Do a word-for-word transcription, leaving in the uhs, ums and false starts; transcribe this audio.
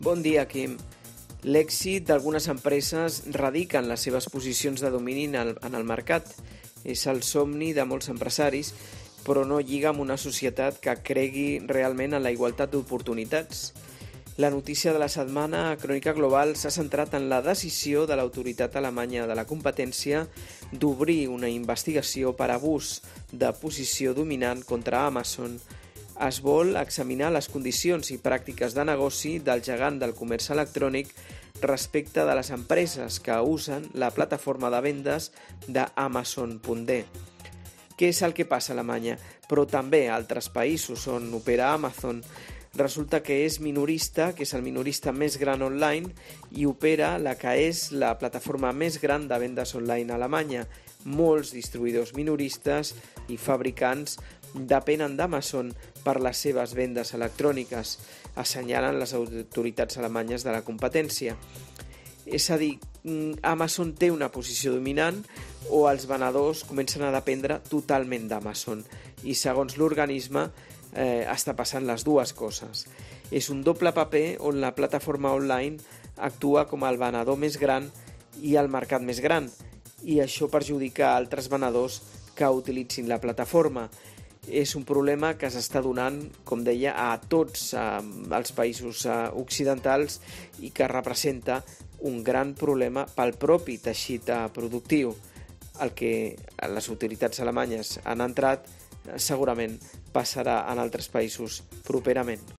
Bon dia, Quim. L'èxit d'algunes empreses radica en les seves posicions de domini en el, en el mercat. És el somni de molts empresaris, però no lliga amb una societat que cregui realment en la igualtat d'oportunitats. La notícia de la setmana a Crònica Global s'ha centrat en la decisió de l'autoritat alemanya de la competència d'obrir una investigació per abús de posició dominant contra Amazon. Es vol examinar les condicions i pràctiques de negoci del gegant del comerç electrònic respecte de les empreses que usen la plataforma de vendes d'Amazon punt de. Què és el que passa a Alemanya? Però també a altres països on opera Amazon. Resulta que és minorista, que és el minorista més gran online, i opera la que és la plataforma més gran de vendes online a Alemanya. Molts distribuïdors minoristes i fabricants depenen d'Amazon per les seves vendes electròniques, assenyalen les autoritats alemanyes de la competència. És a dir, Amazon té una posició dominant o els venedors comencen a dependre totalment d'Amazon. I segons l'organisme, eh, està passant les dues coses. És un doble paper on la plataforma online actua com el venedor més gran i el mercat més gran, i això perjudica altres venedors que utilitzin la plataforma. És un problema que s'està donant, com deia, a tots eh, els països eh, occidentals i que representa un gran problema pel propi teixit eh, productiu. El que les autoritats alemanyes han entrat eh, segurament passarà en altres països properament.